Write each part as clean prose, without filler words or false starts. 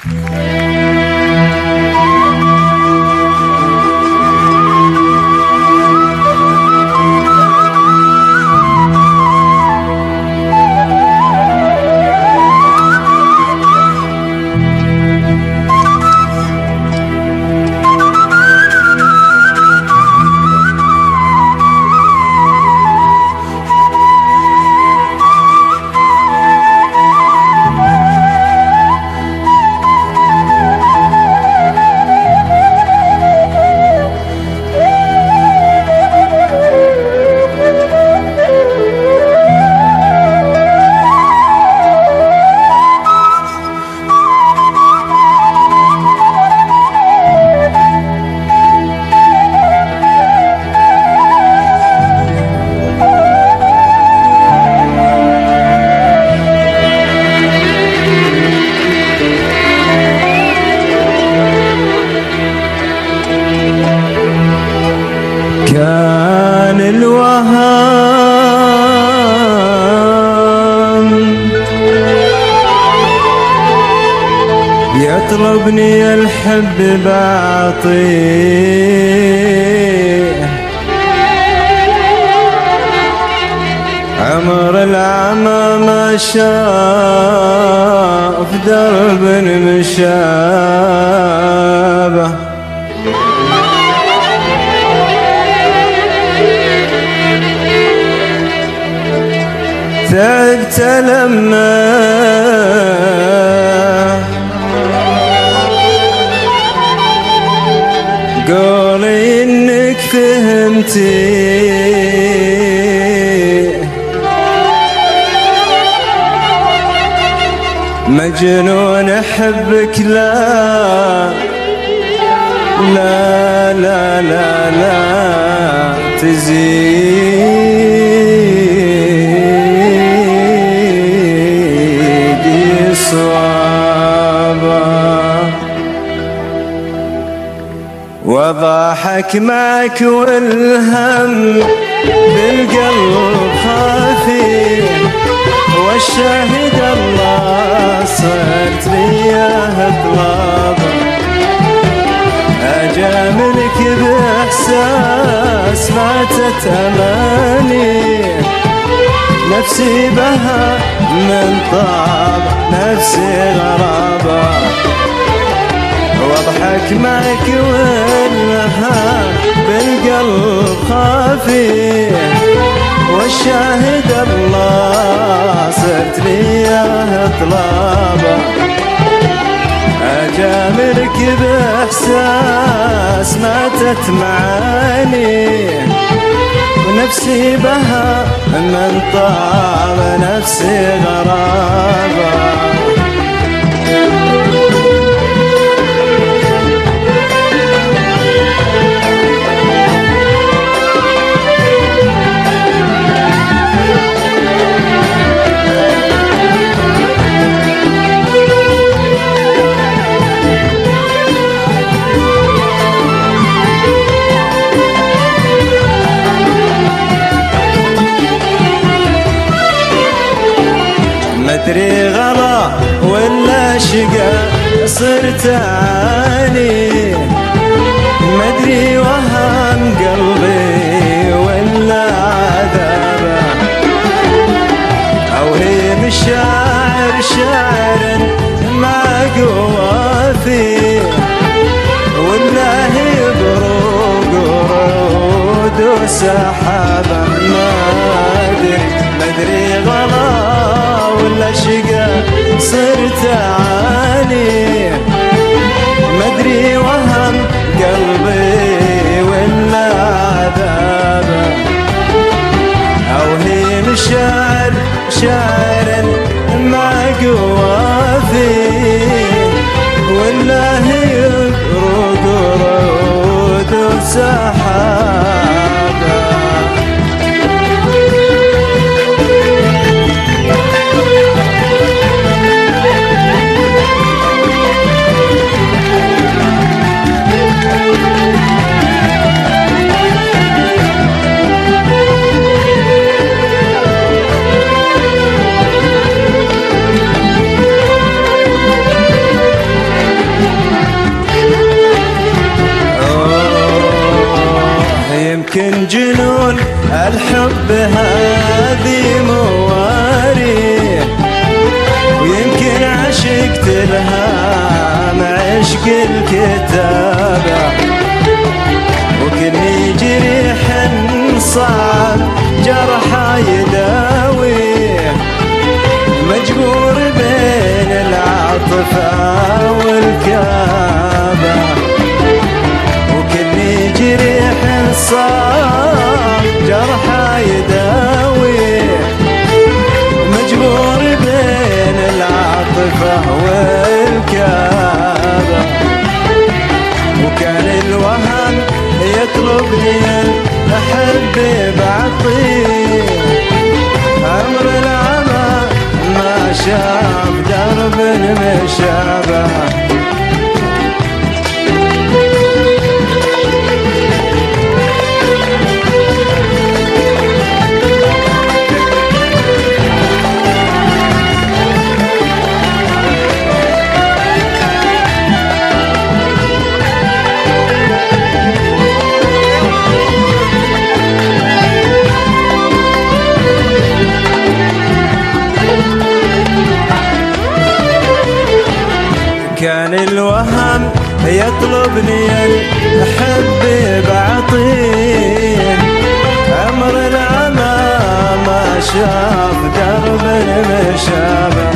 كان الوهام يطلبني الحب بعطيه، عمر العمى ما شاف درب مشابه، تعبت لما قولي انك فهمتي، مجنون احبك لا لا لا لا لا تزيدي صوابا، وضحك معك والهم بالقلب خافي، والشاهد الله صرت ليه طلابه، أجاملك بإحساس ماتت أماني، نفسي بها من طاب نفسي غرابة، واضحك معك والهم بالقلب خافي، والشاهد الله صرت ليه طلابه، أجاملك بإحساس ماتت معاني، ونفسي بها من طاب نفسي غرابة. مدري غلا ولا شقا صرت أعاني، مدري وهم قلبي ولا عذابه، أو هي مشاعر شاعر ما قوى فيه، ولا هي بروق ورود وسحابه، ما أدري مدري غلا ولا شقا صرت أعاني، مدري وهم قلبي ولا عذابه، أو هي مشاعر شاعر ما قوى فيه، ولا هي رود رود وسحابه. الحب هذه مواري، ويمكن عشقت لها مع عشق الكتابة، وكني جريح صعب جرحا يداوي، مجبور بين العاطفة والكابة، وكني جريح صعب جرحا يداوي، مجبور بين العاطفة والكابة، وكان الوهن يطلبني الحب بعطيه، أمر العمى ما شاف درب مشابه. كان الوهم يطلبني الحب بعطيه، أمر العمى ما شاف درب مشابه،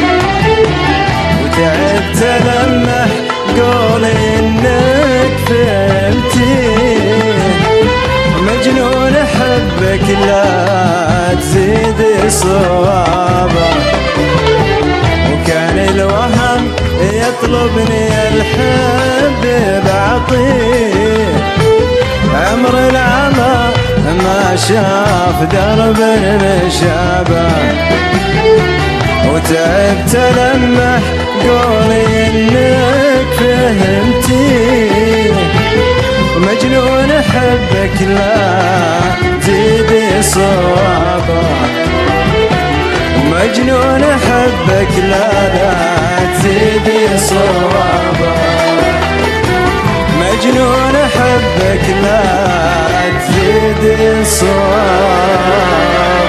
وتعبت لمح قولي إنك فهمتيه، مجنون حبك لا تزيد صوابه، وكان الوهم يطلبني الحب بعطيه، عمر العمى ما شاف درب مشابه، وتعبت لمح قولي إنك فهمتيه، مجنون حبك لا تزيد صوابه، مجنون حبك لا تزيد صوابه، مجنون حبك لا تزيد صوابه.